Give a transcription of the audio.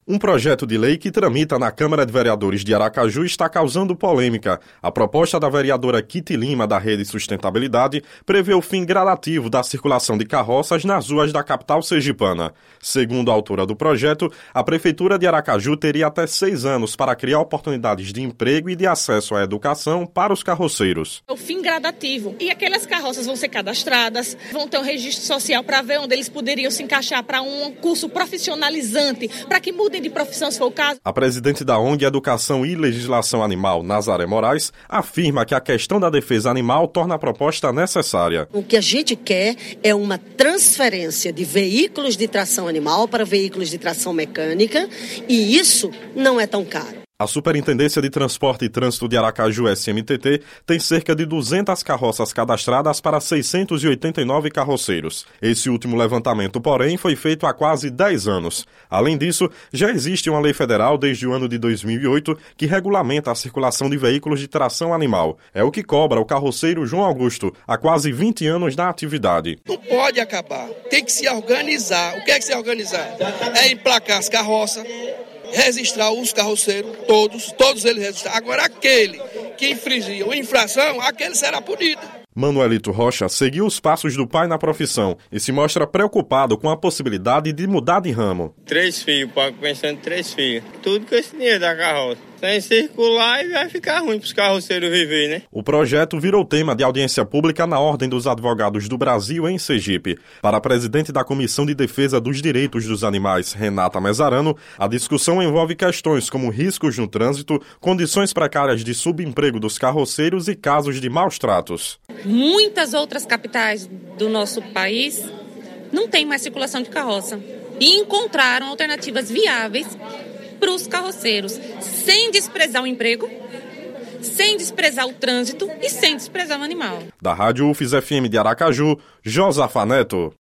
Um projeto de lei que tramita na Câmara de Vereadores de Aracaju está causando polêmica. A proposta da vereadora Kitty Lima, da Rede Sustentabilidade, prevê o fim gradativo da circulação de carroças nas ruas da capital sergipana. Segundo a autora do projeto, a Prefeitura de Aracaju teria até 6 anos para criar oportunidades de emprego e de acesso à educação para os carroceiros. O fim gradativo. E aquelas carroças vão ser cadastradas, vão ter um registro social para ver onde eles poderiam se encaixar para um curso profissionalizante, para que mudem de profissão, se for o caso. A presidente da ONG Educação e Legislação Animal, Nazaré Moraes, afirma que a questão da defesa animal torna a proposta necessária. O que a gente quer é uma transferência de veículos de tração animal para veículos de tração mecânica, e isso não é tão caro. A Superintendência de Transporte e Trânsito de Aracaju, SMTT, tem cerca de 200 carroças cadastradas para 689 carroceiros. Esse último levantamento, porém, foi feito há quase 10 anos. Além disso, já existe uma lei federal desde o ano de 2008 que regulamenta a circulação de veículos de tração animal. É o que cobra o carroceiro João Augusto, há quase 20 anos na atividade. Não pode acabar, tem que se organizar. O que é que se organizar? É emplacar as carroças, registrar os carroceiros, todos eles registrar. Agora, aquele que infringir uma infração, aquele será punido. Manuelito Rocha seguiu os passos do pai na profissão e se mostra preocupado com a possibilidade de mudar de ramo. 3 filhos, pensando em 3 filhos. Tudo com esse dinheiro da carroça. Sem circular e vai ficar ruim para os carroceiros viver, né? O projeto virou tema de audiência pública na Ordem dos Advogados do Brasil, em Sergipe. Para a presidente da Comissão de Defesa dos Direitos dos Animais, Renata Mesarano, a discussão envolve questões como riscos no trânsito, condições precárias de subemprego dos carroceiros e casos de maus tratos. Muitas outras capitais do nosso país não têm mais circulação de carroça e encontraram alternativas viáveis para os carroceiros, sem desprezar o emprego, sem desprezar o trânsito e sem desprezar o animal. Da Rádio UFES FM de Aracaju, Josafa Neto.